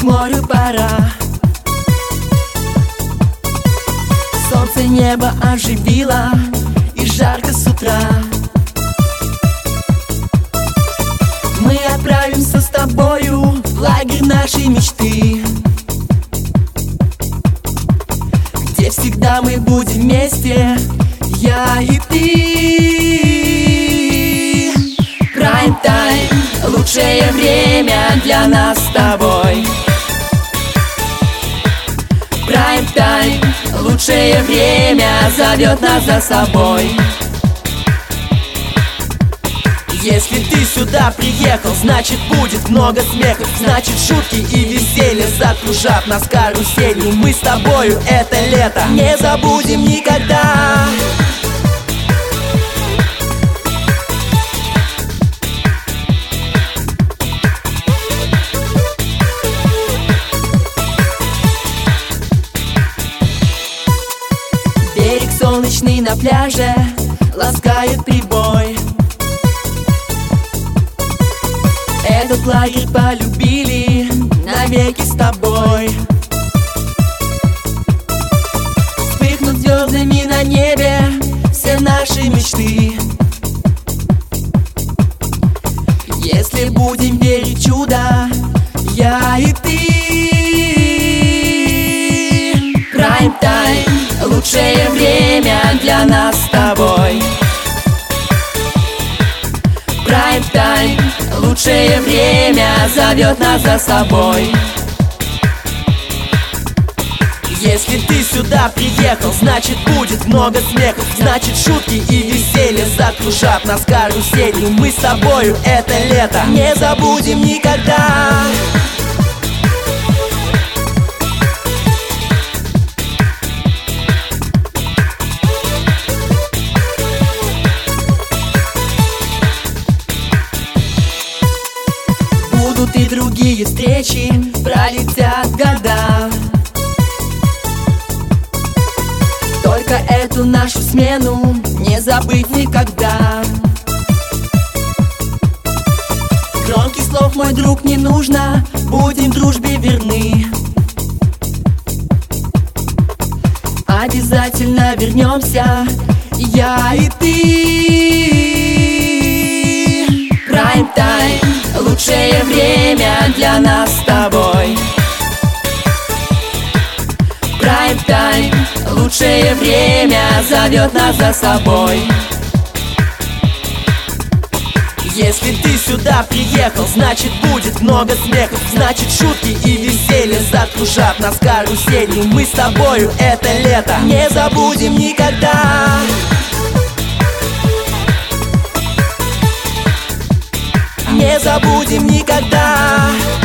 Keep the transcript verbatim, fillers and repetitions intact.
морю пора. Солнце небо оживило, и жарко с утра. Мы отправимся с тобою в лагерь нашей мечты, где всегда мы будем вместе, я и ты. Прайм-тайм — лучшее время для нас с тобой. Прайм-тайм — лучшее время зовет нас за собой. Если ты сюда приехал, значит будет много смехов, значит шутки и веселье закружат нас каруселью. Мы с тобою это лето не забудем никогда. Берег солнечный на пляже ласкает прибой. Этот лагерь полюбили навеки с тобой. Вспыхнут звездами на небе все наши мечты. Если будем верить в чудо, я и ты. Прайм-тайм — лучшее время для нас с тобой. Прайм-тайм — лучшее время зовет нас за собой. Если ты сюда приехал, значит будет много смехов, значит шутки и веселье закружат нас каруселью. Мы с тобою это лето не забудем никогда. Будут и другие встречи, пролетят года. Только эту нашу смену не забыть никогда. Громких слов, мой друг, не нужно, будем дружбе верны. Обязательно вернемся, я и ты. Прайм-тайм — лучшее время для нас с тобой. Прайм-тайм — лучшее время зовет нас за собой. Если ты сюда приехал, значит будет много смехов, значит шутки и веселье закружат нас каруселью. Мы с тобою это лето не забудем никогда. Не забудем никогда.